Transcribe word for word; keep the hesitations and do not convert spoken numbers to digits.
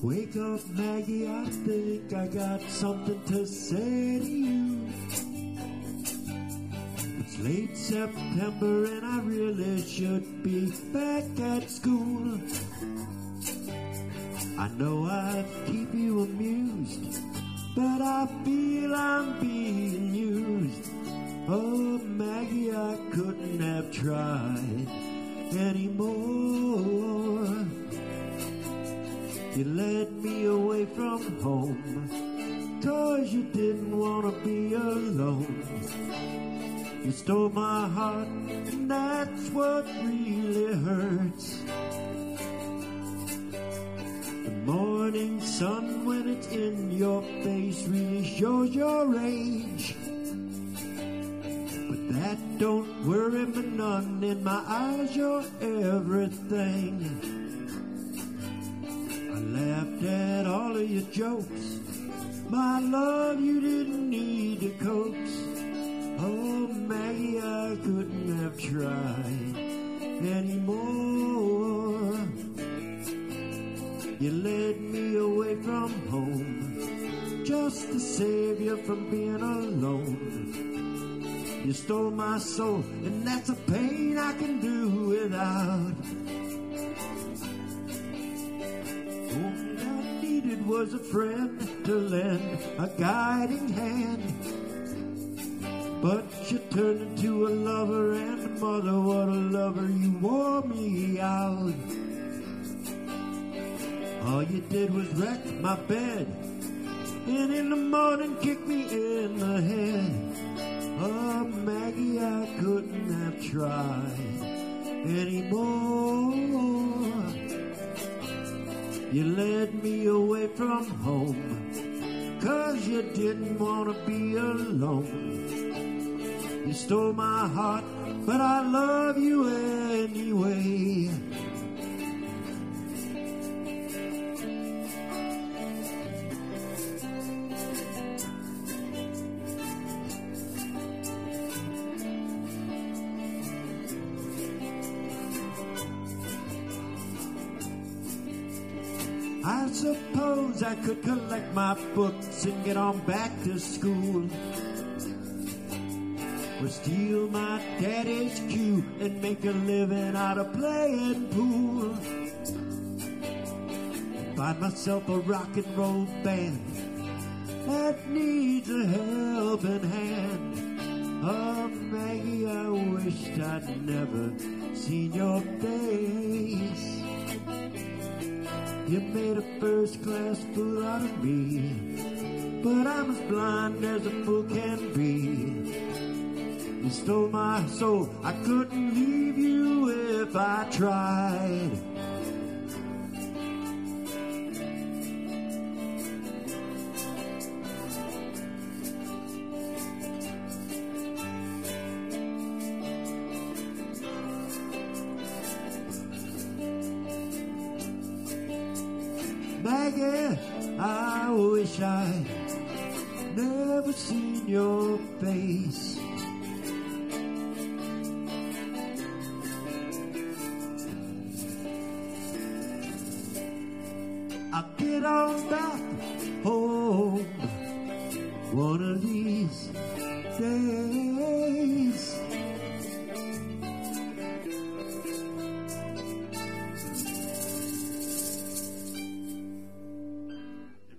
Wake up, Maggie, I think I got something to say to you. It's late September and I really should be back at school. I know I'd keep you amused, but I feel I'm being used. Oh, Maggie, I couldn't have tried anymore. You led me away from home, 'cause you didn't want to be alone. You stole my heart, and that's what really hurts. The morning sun, when it's in your face, really shows your age. But that don't worry me none. In my eyes, you're everything. Laughed at all of your jokes. My love, you didn't need to coax. Oh, Maggie, I couldn't have tried anymore. You led me away from home just to save you from being alone. You stole my soul, and that's a pain I can do without. It was a friend to lend a guiding hand, but you turned into a lover and a mother. What a lover, you wore me out. All you did was wreck my bed, and in the morning kick me in the head. Oh, Maggie, I couldn't have tried anymore. You led me away from home, 'cause you didn't want to be alone. You stole my heart, but I love you anyway. I suppose I could collect my books and get on back to school, or steal my daddy's cue and make a living out of playing pool. Find myself a rock and roll band that needs a helping hand. Oh, Maggie, I wished I'd never seen your face. You made a first-class fool out of me, but I'm as blind as a fool can be. You stole my soul, I couldn't leave you if I tried. Maggie, I wish I'd never seen your face. I'll get on back home one of these days.